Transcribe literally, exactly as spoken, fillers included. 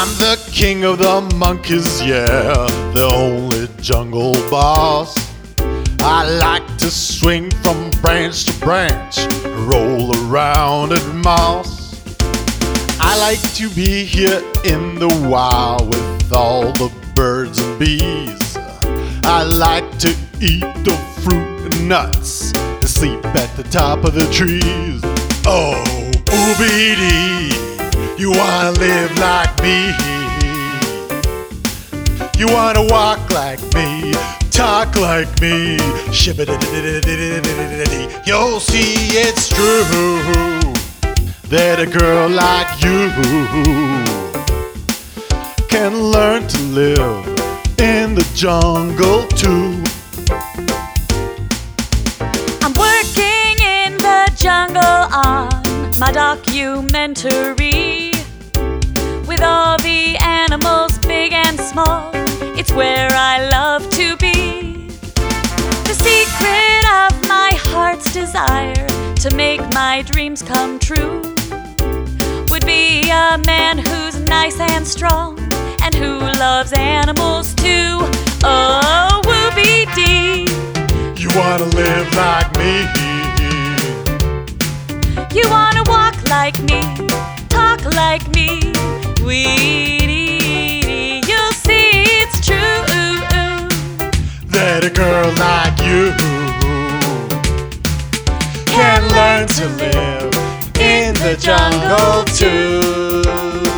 I'm the king of the monkeys, yeah, the only jungle boss. I like to swing from branch to branch, roll around in moss. I like to be here in the wild with all the birds and bees. I like to eat the fruit and nuts and sleep at the top of the trees. Oh, ooby-dee, you wanna live like me. You wanna walk like me, talk like me. Shibba-da-da-da-da-da-da-da-da. You'll see it's true that a girl like you can learn to live in the jungle too. I'm working in the jungle on my documentary with all the animals, big and small. It's where I love to be. The secret of my heart's desire to make my dreams come true would be a man who's nice and strong and who loves animals too. Oh, whoopee-dee, you wanna live like me. You wanna walk like me, talk like me. Wee-dee-dee, you'll see it's true that a girl like you can learn to live in the jungle too.